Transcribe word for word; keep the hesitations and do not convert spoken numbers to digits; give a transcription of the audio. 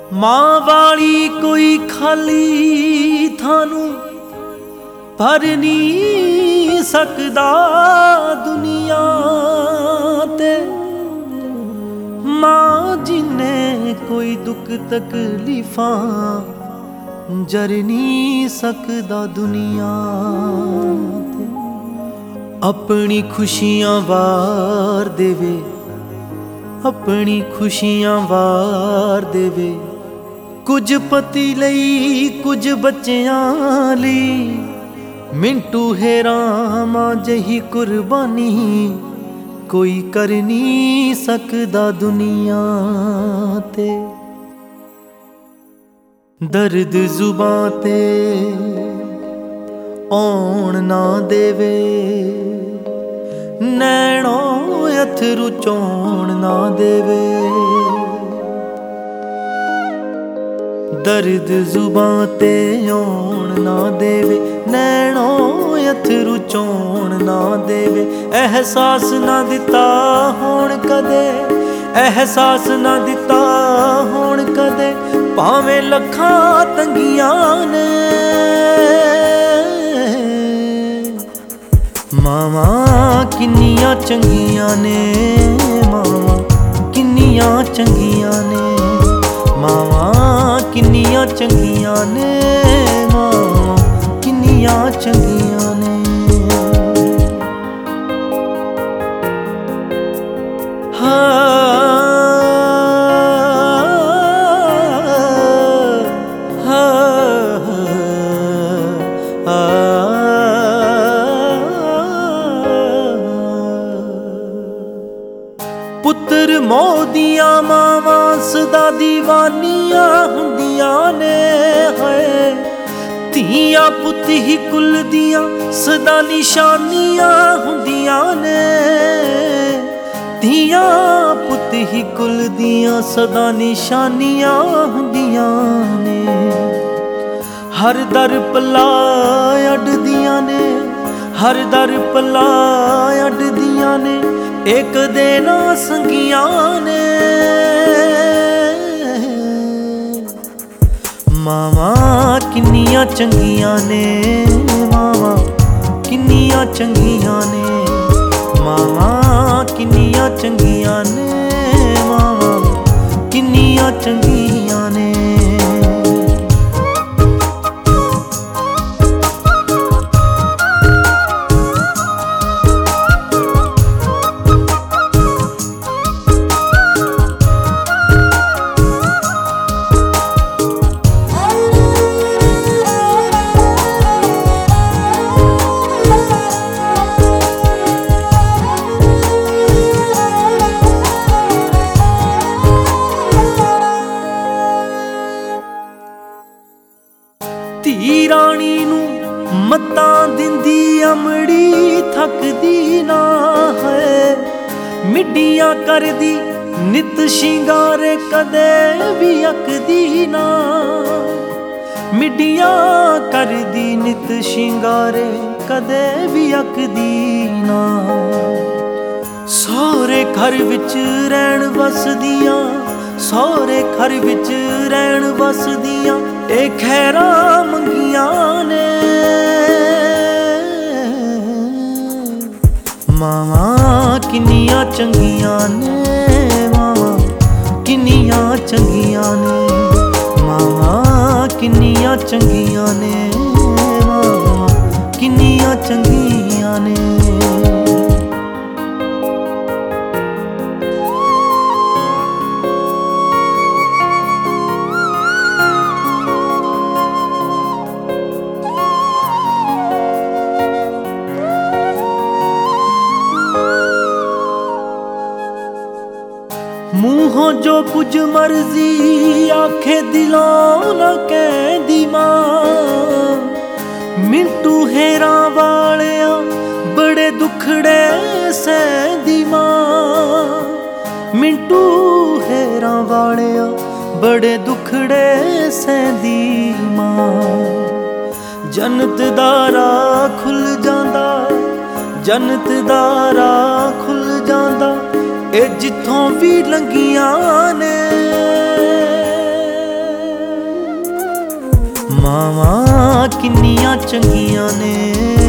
मां वाली कोई खाली थानू भर नहीं सकदा दुनिया ते। मां जिन्ने कोई दुख तकलीफां जर नहीं सकदा दुनिया ते। अपनी खुशियां वार देवे, अपनी खुशियां वार देवे, कुछ पति लई कुछ बच्चियां लई। मिंटू हेरा मां जही कुर्बानी कोई कर नहीं सकदा दुनिया ते। दर्द जुबां ते आउण ना देवे, नैणों अथरू चौण ना देवे। दर्द जुबां ते आउण ना देवे, नैणों अथरू चौण ना देवे। एहसास ना दिता होण कदे, एहसास ना दिता होण कदे, भावें लखां तंगियां ने। मावां किन्नियां चंगियां ने, मावां किन्नियां चंगियां ने, मावां किन्नियां चंगियां ने, मावां किन्नियां चंगियां ने। पुत्र मोदियां मावां सदा दीवानियां हुंदियां ने। है धीआं पुत ही कुल दियां सदा निशानियां हुंदियां ने। धीआं पुत ही कुल दियां सदा निशानियां हुंदियां ने। हर दर पला अड्डदियां ने, हर दर पला अड्डदियां ने, एक देना संगियां ने। मावां किन्नियां चंगियां ने, मावां किन्नियां चंगियां ने, मावां किन्नियां चंगियां ने, मावां किन्नियां चंगियां ने। धी राणी नू मत्तां दिंदी अमड़ी थकदी ना है। मिड्डियां करदी नित शिंगारे कदे भी अकदी ना। मिड्डियां करदी नित शिंगारे कदे भी अकदी ना। सौरे घर विच रैण वसदियां, सौरे घर विच रैण वसदियां, ए खैरा मंगियां ने। मावां किन्नियां चंगियां ने, मावां किन्नियां चंगियां ने, मावां किन्नियां चंगियां ने, मावां किन्नियां चंगियां ने। मूहों जो कुछ मर्जी आखे दिलों न कहदी मां। मिंटू हेरा वालिया बड़े दुखड़े सहदी मां। मिंटू हेरा वालिया बड़े दुखड़े सहदी मां। जन्नत दा राह खुल जांदा, जन्नत दा राह खुल जांदा, ए जिथों भी लंघियां ने। ਮਾਵਾਂ ਕਿੰਨੀਆਂ ਚੰਗੀਆਂ ਨੇ।